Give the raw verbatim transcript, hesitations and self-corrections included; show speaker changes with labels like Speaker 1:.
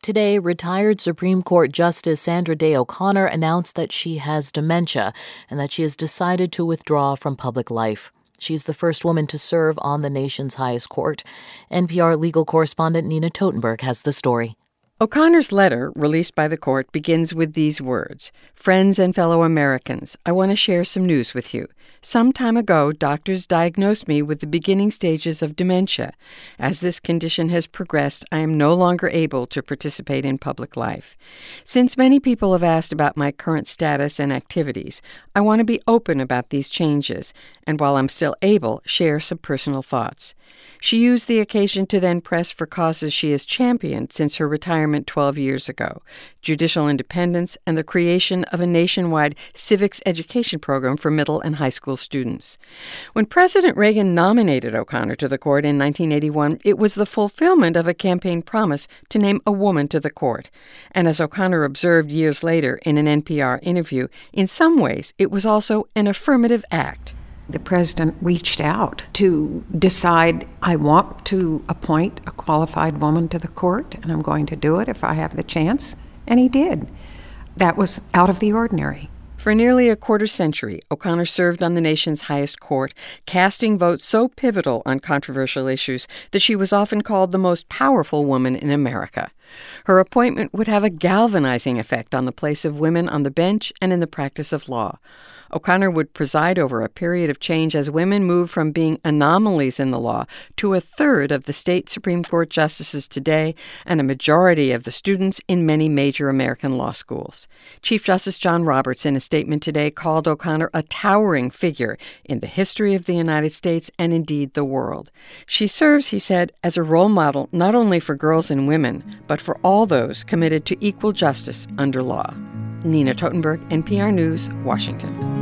Speaker 1: Today, retired Supreme Court Justice Sandra Day O'Connor announced that she has dementia and that she has decided to withdraw from public life. She's the first woman to serve on the nation's highest court. N P R legal correspondent Nina Totenberg has the story.
Speaker 2: O'Connor's letter, released by the court, begins with these words. Friends and fellow Americans, I want to share some news with you. Some time ago, doctors diagnosed me with the beginning stages of dementia. As this condition has progressed, I am no longer able to participate in public life. Since many people have asked about my current status and activities, I want to be open about these changes, and while I'm still able, share some personal thoughts. She used the occasion to then press for causes she has championed since her retirement twelve years ago, judicial independence and the creation of a nationwide civics education program for middle and high school students. When President Reagan nominated O'Connor to the court in nineteen eighty-one, it was the fulfillment of a campaign promise to name a woman to the court. And as O'Connor observed years later in an N P R interview, in some ways it was also an affirmative act.
Speaker 3: The president reached out to decide, I want to appoint a qualified woman to the court, and I'm going to do it if I have the chance. And he did. That was out of the ordinary.
Speaker 2: For nearly a quarter century, O'Connor served on the nation's highest court, casting votes so pivotal on controversial issues that she was often called the most powerful woman in America. Her appointment would have a galvanizing effect on the place of women on the bench and in the practice of law. O'Connor would preside over a period of change as women moved from being anomalies in the law to a third of the state Supreme Court justices today and a majority of the students in many major American law schools. Chief Justice John Roberts, in a statement today, called O'Connor a towering figure in the history of the United States and indeed the world. She serves, he said, as a role model not only for girls and women, but for all those committed to equal justice under law. Nina Totenberg, N P R News, Washington.